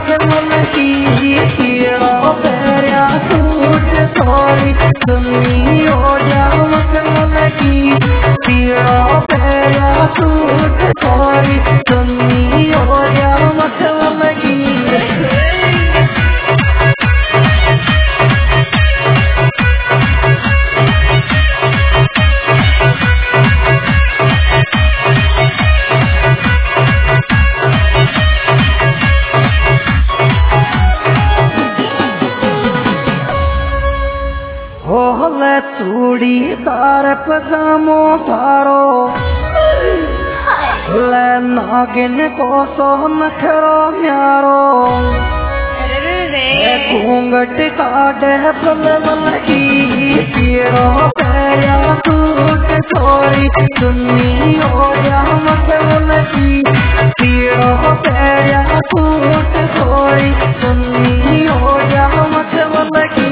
मखमल की पीड़ो pariah suit थोड़ी सुन्नी हो जा मखमल की पीड़ो पैरिया सूट थोड़ी सुन्नी हो जा मखमल की चूड़ीदार पजामो थारो ले नागिन को सो नखरो म्यारो घूंघट काटे पलवल की पीड़ो पैरिया सूट थोड़ी सुन्नी हो जा मखमल की पीड़ो पैरिया सूट थोड़ी सुन्नी हो जा मखमल की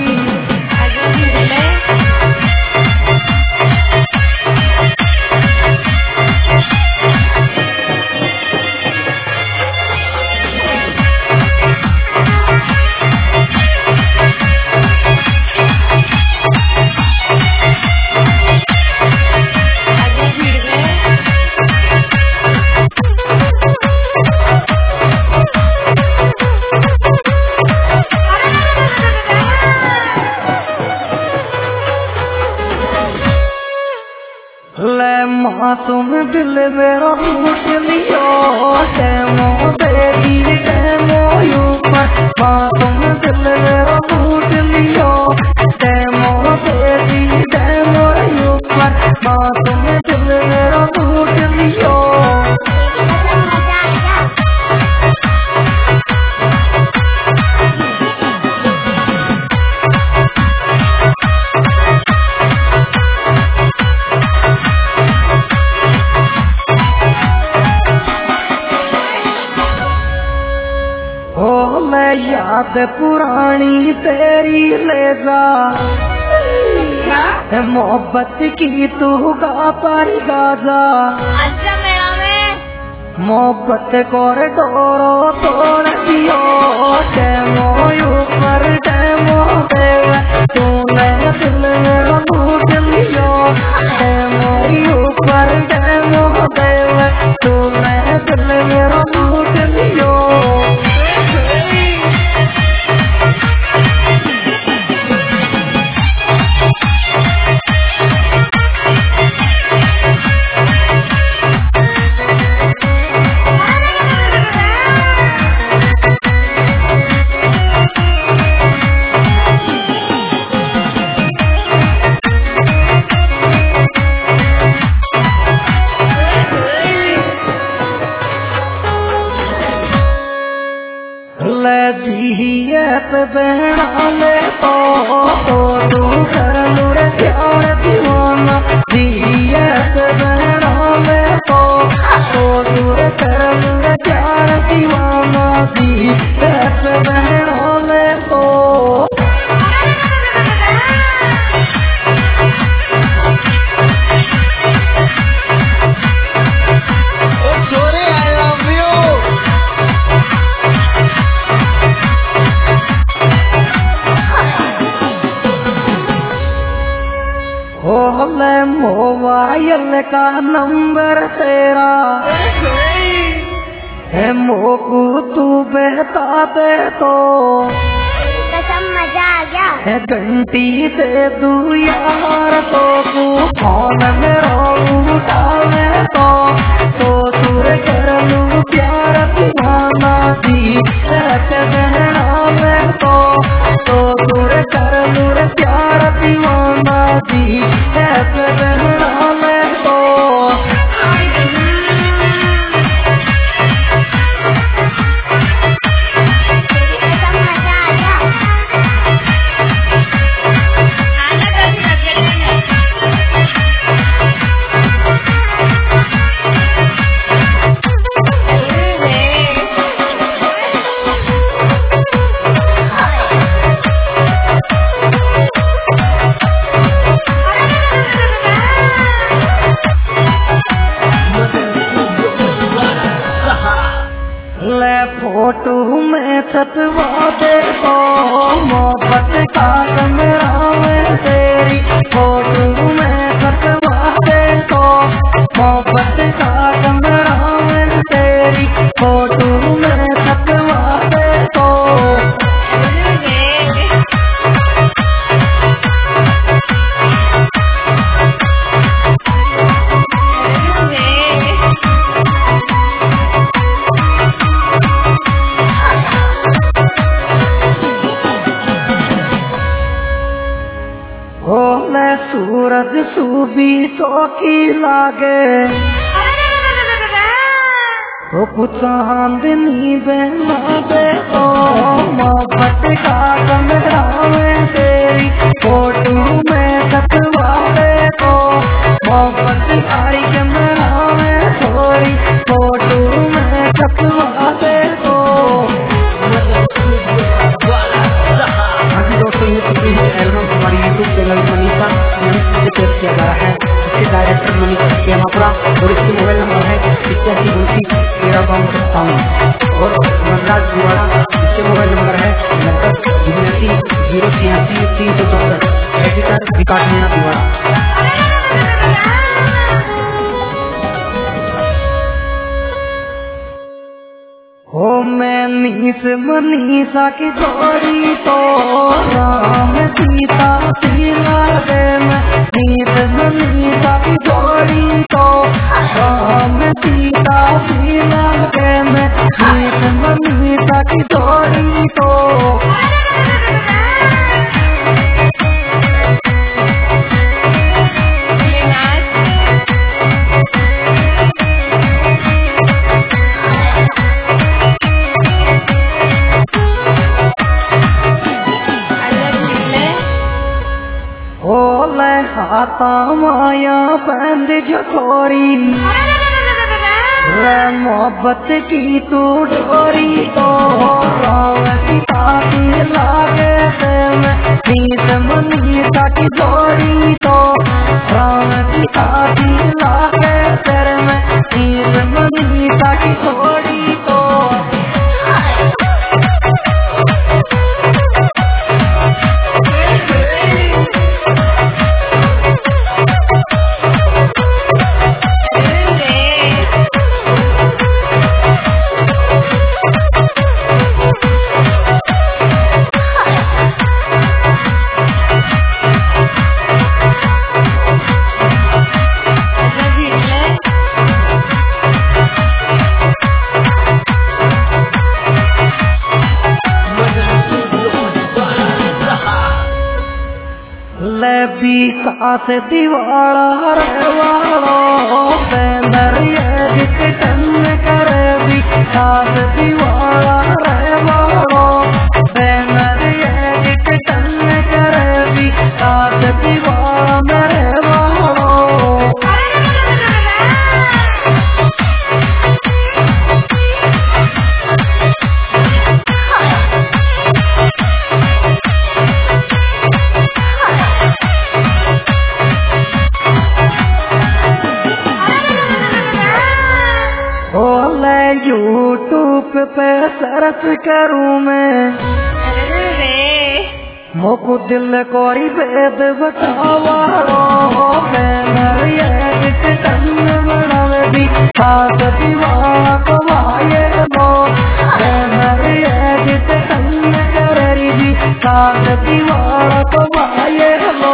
तुम दिल मेरा लूट लियो डेमो बेबी डेमो ऊपर तुम दिल मेरा लूट लियो डेमो बेबी डेमो ऊपर तुम दिल मेरा लूट लियो याद पुरानी तेरी ले जा मोहब्बत की तू गा पर गाजा मोहब्बत कॉरिडोरो तोड़ दियो डेमो ऊपर डेमो देवे तूने दिल मेरा लूट लियो डेमो ऊपर डेमो देवे तूने दिल मेरा लूट लियो बहना ले तो तू कर लूर प्यार दीवाना दियत बहना ले तो तू कर लूर प्यार दीवाना दियत बहना ले तो मोबाइल का नंबर तेरा है मोकू तू बहता दे तो कसम मजा आ गया है घंटी दे दू यार तो तू फोन में उठा ले तो तू कर लू प्यार दीवाना दी बहना में तो तू कर लू प्यार दीवाना दी बहना में तो ले सूरज सूबी सो की लागे तो कुछ चांदनी बना दे तो मोहब्बत का कमरा में तेरी फोटो में छपवा दे तो मोहब्बत आई कमरा में थोड़ी फोटो में छपवा दे तो। दोस्तों ये एल्बम हमारी यूट्यूब चैनल मनीषा पेश किया जा रहा है। इसके डायरेक्टर मनीषा केमापुरा और इसके मोबाइल नंबर है 81 और मनराज दिवाड़ा इसके मोबाइल नंबर है 90 एडिटर विकास मीणा दिवाड़ा। हो मैं नीस मनीषा की जोड़ी तो राम सीता सीला दे मैं नीस मनीषा की जोड़ी तो राम सीता सीला दे मैं नीस मनीषा की जोड़ी तो। हाथा माया बंद जखोरी मोहब्बत की तू डोरी तो लागे नीस मनीषा की जोड़ी तो राम सीता की लागे तेरे में नीस मनीषा की जोड़ी तो। कास दीवाड़ा रे वालो बैनर ये टन करे भी कास दीवाड़ा रे वालो बैनर ये टन करे भी कास दीवाड़ा मेरे वालो। यूट्यूब पे सर्च करूं मैं मोको दिल कोरी वेद बतावा बनावे भी खास दीवाना कमाए लो करे भी खास दीवाना कमाए लो।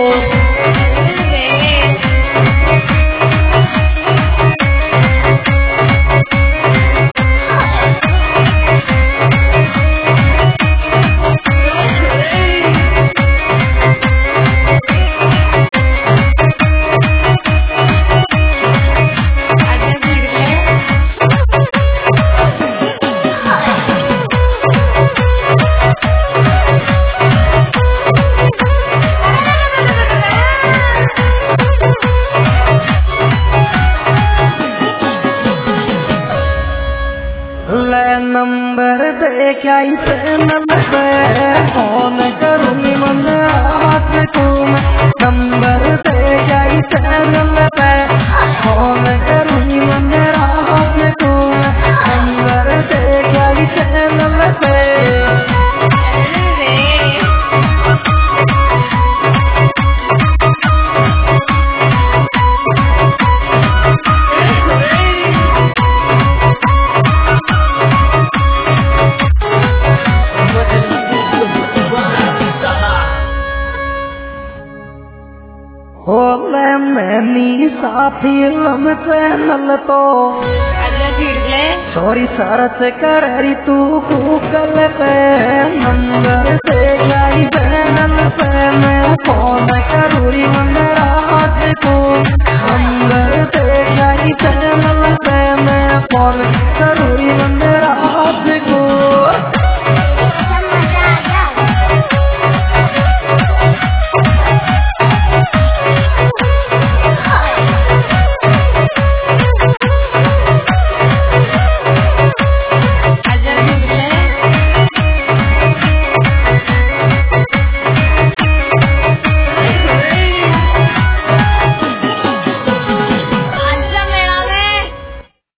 नंबर दे क्या फोन करूंगी मन हाथ को नंबर दे क्या पे फोन करूंगी मन हाथ को नंबर दे क्या पे। मैनी साथी लम चैनल तो सॉरी सरस कर तू गूगल पे नंबर से जाई चैनल पे मैं फोन कर कौन करोई